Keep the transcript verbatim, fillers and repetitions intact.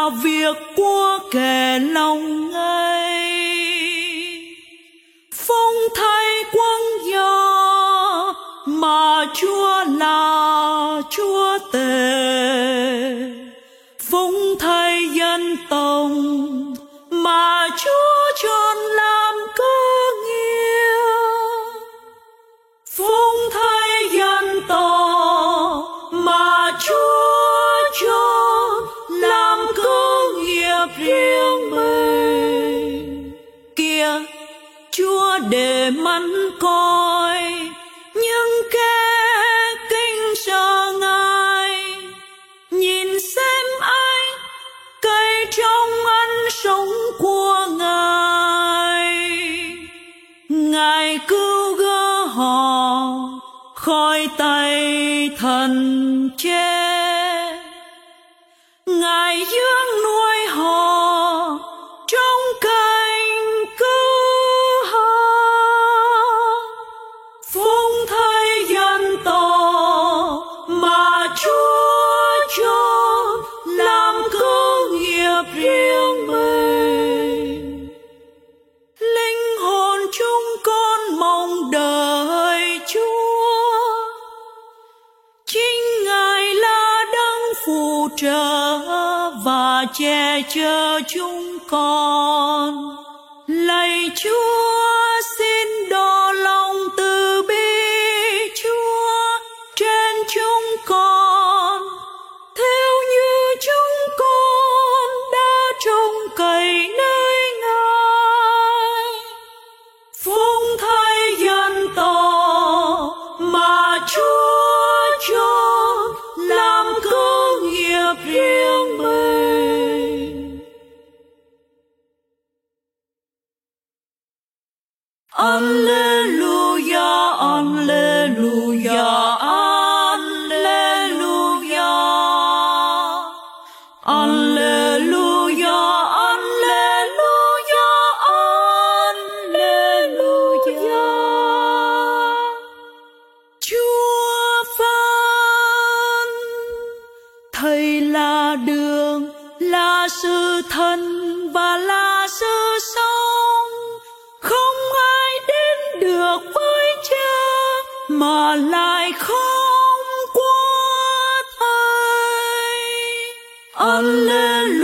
là việc của kẻ lòng ngây. Phong thay quang do mà Chúa là Chúa tể, phong thay dân tộc mà Chúa chọn làm cơ nghiệp, phong thay dân tộc mà Chúa chọn làm cơ nghiệp riêng mình. Kia Chúa để mắt coi những kẻ kính sợ Ngài, nhìn xem ai cậy trong ân sống của Ngài. Ngài cứu gỡ họ khỏi tay thần chết, Ngài dưỡng nuôi họ trong cánh cửa họ. Phong thay dân tộc mà Chúa chọn làm cơ nghiệp riêng mình. Linh hồn chúng con mong đợi Chúa, chính Ngài là đấng phù trợ và che chở chúng con. Lạy Chúa, xin đo lòng từ bi Chúa trên chúng con, theo như chúng con đã trông cậy nơi Ngài. Phong thay dân tộc mà Chúa chọn làm cơ nghiệp riêng mình. Alleluia, alleluia, alleluia, alleluia, alleluia, alleluia. Chúa phán: Thầy là đường, là sự thân và là sự sống, không ai đến được với Cha mà lại không qua Thầy. Alleluia.